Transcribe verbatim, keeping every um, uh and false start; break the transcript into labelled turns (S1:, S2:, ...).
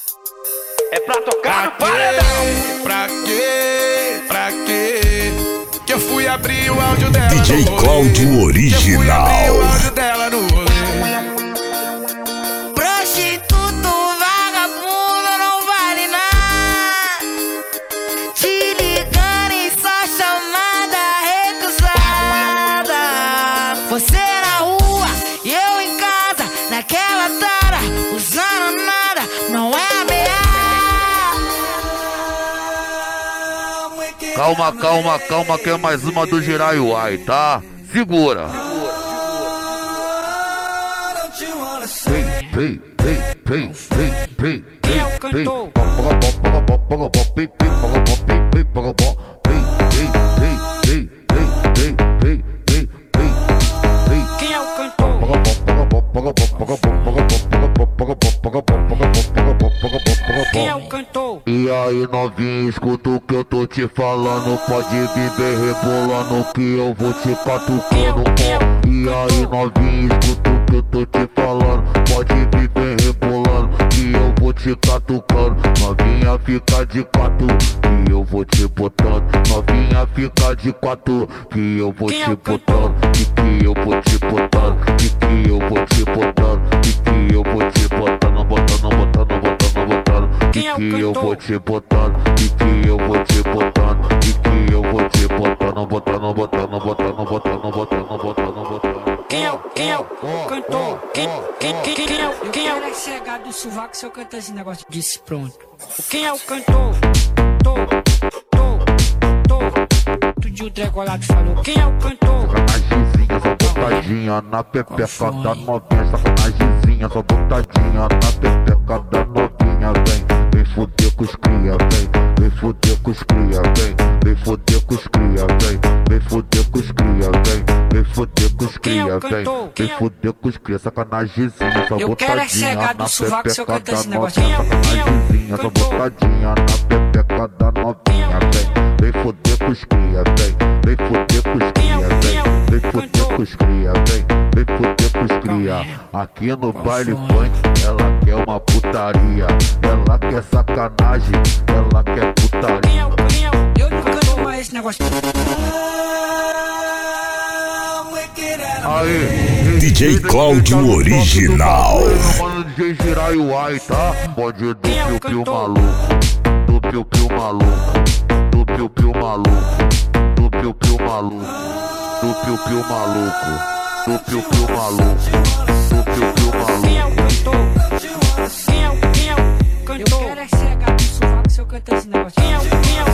S1: É pra tocar no
S2: Pra
S1: paredão.
S2: quê? Pra quê? Pra quê? Que eu fui abrir o áudio dela
S3: D J
S2: no rolê.
S3: Cláudio Original.
S2: Que eu fui abrir o áudio dela no rolê.
S4: Prostituto, vagabundo, não vale nada. Te ligando em só chamada recusada. Você na rua e eu em casa, naquela tara, usando nada, não é ameaça.
S5: Calma, calma, calma, que é mais uma do Jiraiuai, tá? Segura. Vem, vem, vem, vem, vem, vem.
S4: Quem é o cantor? Quem é o cantor? Quem é o cantor?
S5: E aí novinho, escuta o que eu tô te falando. Pode viver rebolando que eu vou te catucando. E aí novinho, escuta o que eu tô te falando. Pode viver rebolando que eu vou te catucando. Novinha fica de quatro que eu vou te botando. Novinha fica de quatro que eu vou te botando. E que eu vou te botando. E que eu vou te botando. E que eu vou te botando, botando, botando, botando, botando. E que eu vou te botando. E que eu vou te botando. E que eu vou te botando, botando, botando, botando, botando, botando, botando, botando.
S4: Quem é o, quem é o cantor? Quem, quem, quem, quem é o, quem é o chegado do sovaco se eu cantar esse negócio disse pronto? Quem é o cantor? Tô, tô, tô. Tudo o Dregolado falou. Quem é o cantor?
S5: Sacanagemzinha, só botadinha na pepeca da novinha. Sacanagemzinha, só botadinha na pepeca da novinha. Vem, vem fuder com os cria, vem, vem fuder com os cria, vem, vem fuder com os cria, vem, vem fuder com os cria, vem, vem fuder com os cria, vem, vem fuder com os cria. Sacanagemzinha, só botadinha na pepeca da novinha. Sacanagemzinha, só botadinha na pepeca da novinha. Vem, vem fuder com os cria, vem, vem fuder com os cria, vem, vem fuder com os cria, vem, vem fuder com os cria. Aqui no baile funk, ela quer uma putaria, ela quer sacanagem, ela quer putaria.
S4: Eu nunca canto mais esse negócio.
S5: Aí,
S3: D J Cláudio Original.
S5: Mano, D J Jiraiuai, tá? Pode do piu-piu maluco, do piu-piu maluco, do piu-piu maluco, do piu-piu maluco, do piu-piu maluco, do piu-piu maluco, do piu-piu maluco.
S4: Quem é o cantor? Quem é o, quem é o cantor? Eu quero é chegar no sovaco se eu cantar esse negócio. Quem é o, quem é o